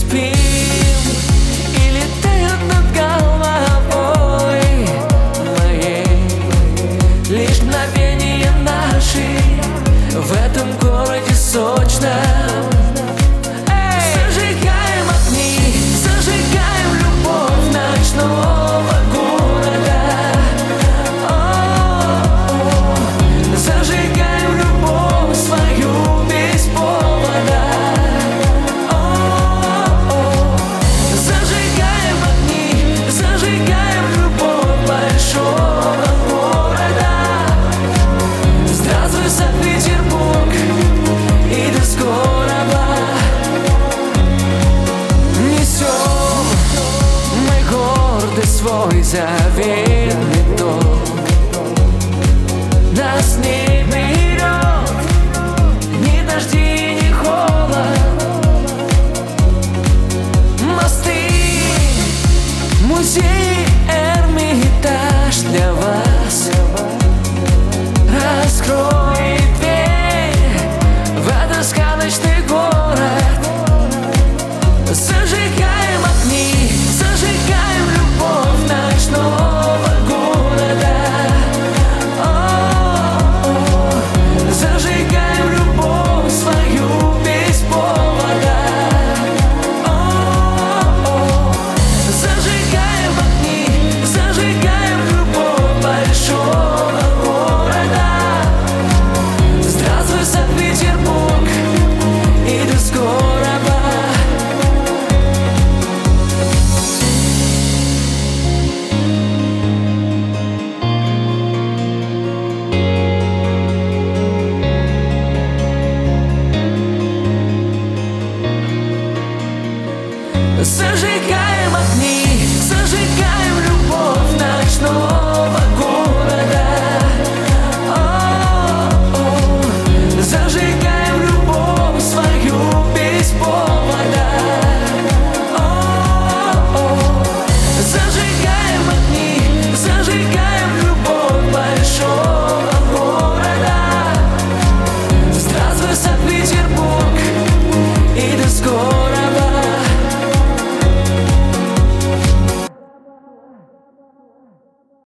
спим и летают над головой моей. Лишь мгновения наши в этом городе сочном. Зажигаем огни, зажигаем любовь ночного города. Зажигаем любовь свою без повода. Зажигаем огни, зажигаем любовь большого города. Здравствуй, Санкт-Петербург, и до скорого. Несем мы гордый свой заветный дом. Нас не берет ни дожди, ни холод. Мосты, музей, Эрмитаж для вас. Раскрой дверь в этот сказочный город. Зажигаем огни, зажигаем любовь ночного города. Зажигаем любовь свою без повода. Зажигаем огни, зажигаем любовь большого города. Здравствуй, Санкт-Петербург, и до скорого. Зажигаем огни, зажигаем любовь ночного города. Зажигаем любовь свою без повода. Зажигаем огни, зажигаем любовь большого города. Здравствуй, Санкт-Петербург, и до скорого.